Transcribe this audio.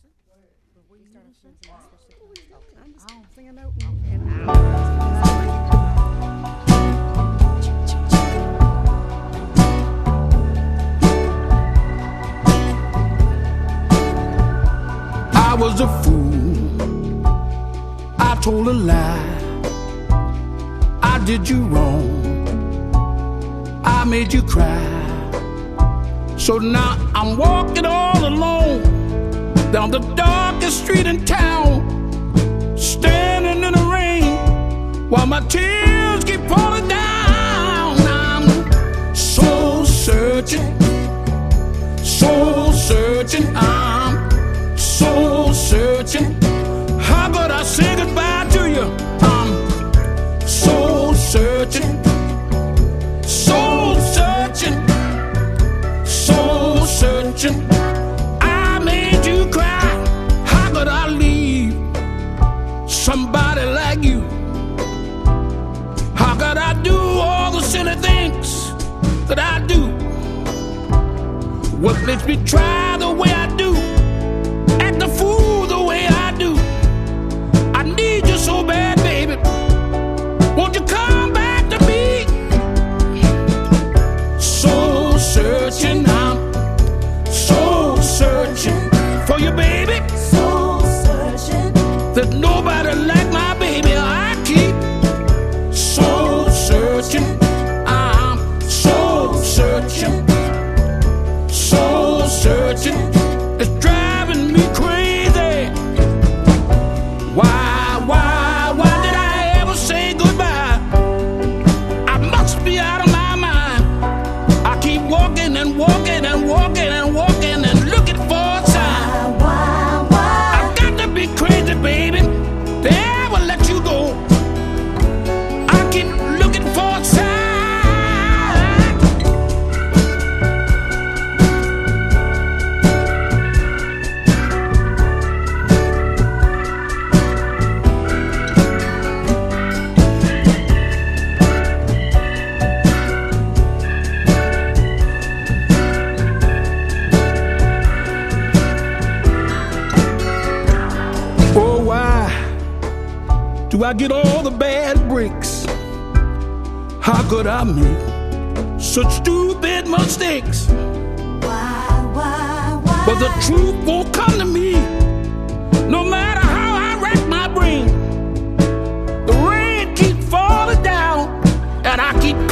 I'm singing a note. I was a fool, I told a lie, I did you wrong, I made you cry. So now I'm walking all alone down the darkest street in town, standing in the rain while my tears keep falling down. I'm soul searching, I'm soul searching. How could I say goodbye to you? I'm soul searching, soul searching, soul searching. I made you cry. How could I leave somebody like you? How could I do all the silly things that I do? What makes me try the way I do? Act the fool the way I do? I need you so bad, baby. Won't you come back to me? Soul searching, I'm soul searching for you, baby. Soul searching. There's nobody like my baby. I keep soul searching. I'm soul searching, soul searching. It's driving me crazy. Why did I ever say goodbye? I must be out of my mind. I keep walking and walking and walking and walking and looking for a sign. I got to be crazy, baby, to ever let you go. I keep looking for a sign. Oh, why do I get all the bad breaks? How could I make such stupid mistakes? Why? But the truth won't come to me, no matter how I rack my brain. The rain keeps falling down, and I keep